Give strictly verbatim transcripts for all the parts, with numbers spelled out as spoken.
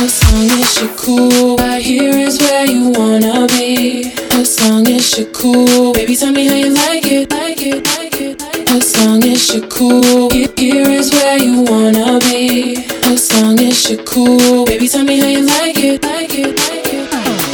As long as you're cool, right here is where you wanna be. As long as you're cool, baby, tell me how you like it, like it, like it, like it. As long as you're cool, here, here is where you wanna be. As long as you're cool, baby, tell me how you like it, like it, like it.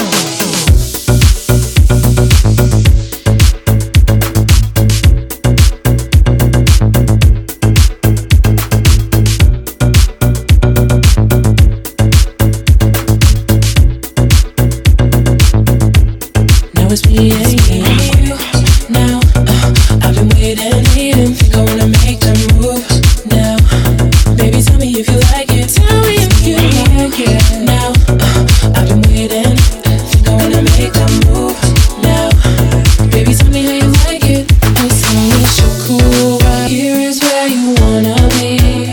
Now it's me and you. Now uh, I've been waiting, waiting, think I wanna make the move. Now, baby, tell me if you like it. Tell me if you like it. Now uh, I've been waiting, think I wanna make the move. Now, baby, tell me how you like it. As long as you're cool, right here is where you wanna be.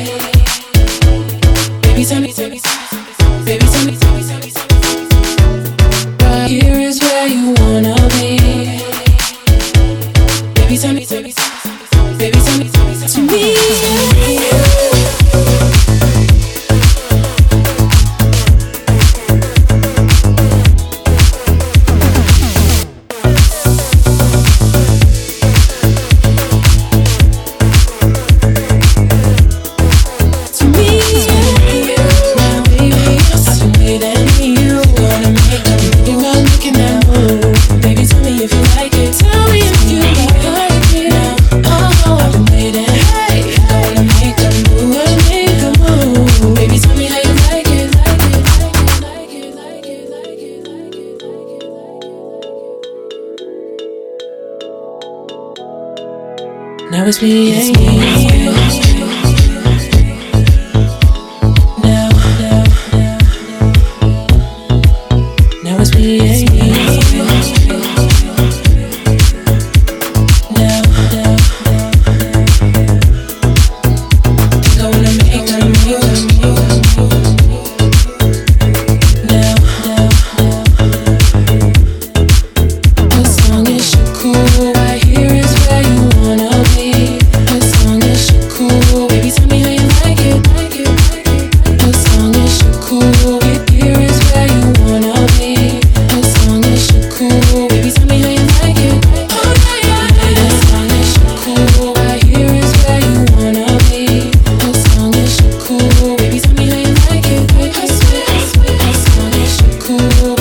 Baby, tell me, tell me, baby, tell me, tell me, tell me, tell me. Right here is where you wanna be. Baby, tell me, tell me, baby, tell me, tell me, to me. Now it's me and you. Now, now, now it's me and you. Now, now, think I wanna make a move. Now, now, as long as you're cool, right here is where you wanna be. As long as you're cool, baby, tell me how you like it, like it, like it. As long as you're cool, here is where you wanna be. As long as you're cool, baby, tell me how you like it. Oh yeah, yeah. As long as you're cool, right here is where you wanna be. As long as you're cool, baby, tell me how you like it. I swear, I swear. As long as you're cool.